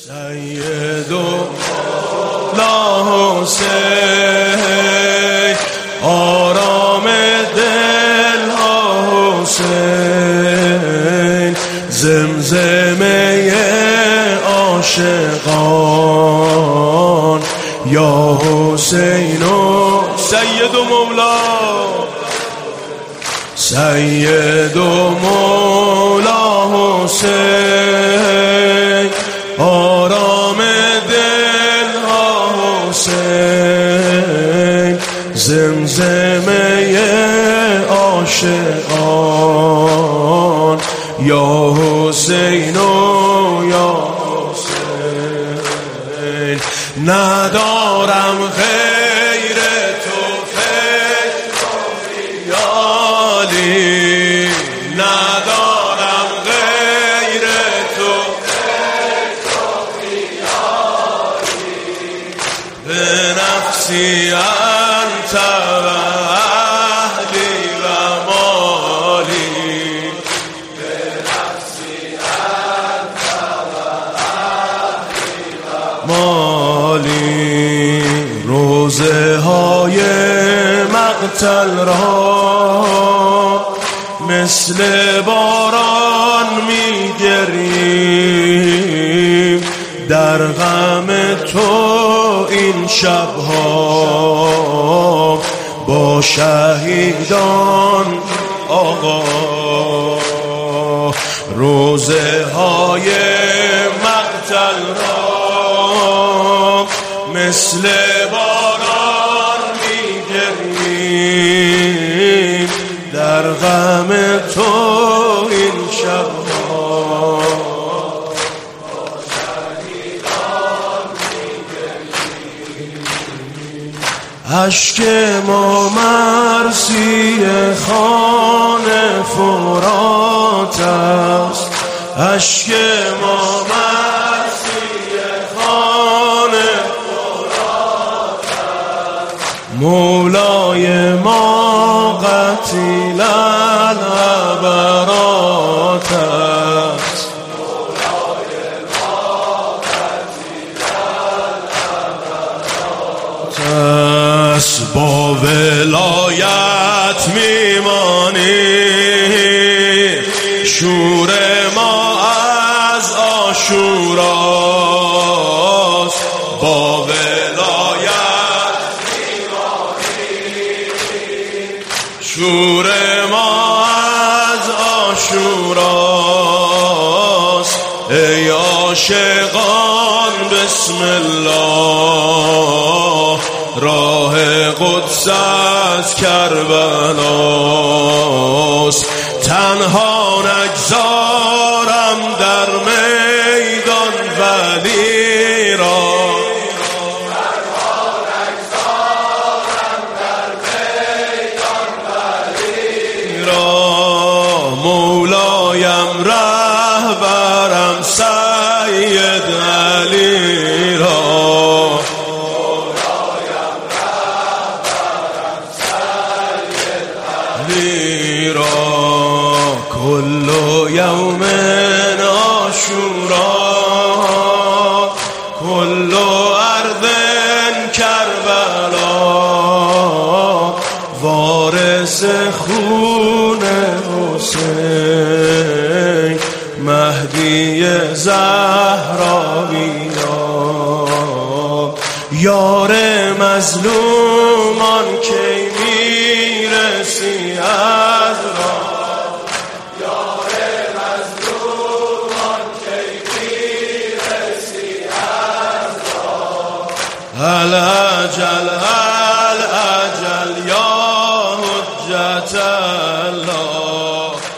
سید مولا حسین آرام دل حسین زمزمه عاشقان یا حسین و سید مولا سید مولا حسین آرام دل حسین زمزمه عاشقان یا حسین و یا حسین ندارم غیر تو فکر و خیالی ندارم غیر تو فکر و خیالی به نفسی انت و اهلی و مالی به نفسی انت و اهلی و مالی روزه های مقتل را مثل باران میگریم در غم تو این شبها با شهیدان آقا روزه های مقتل را مثل باران میگریم در غم تو این شبها با شهیدان میگریم اشک ما مرسی خان فرات است اشک ما مرسی خان فرات است مولای ما قتیل العبرات است مولای ما قتیل العبرات است با ولایت میمانی شور ما از عاشوراست با ولایت شور ما از عاشوراست ای عاشقان بسم الله راه قدس از کربلاست تنها نگذارم در میدان ولی را مولایم رهبرم سید علی را مولایم رهبرم سید علی را کل یوم عاشورا کل ارض کربلا وارث خون حسین مهدی زهراویان یار مظلومان کی میرسی از راه یار مظلومان کی میرسی از راه الاجل الاجل یا حجت الله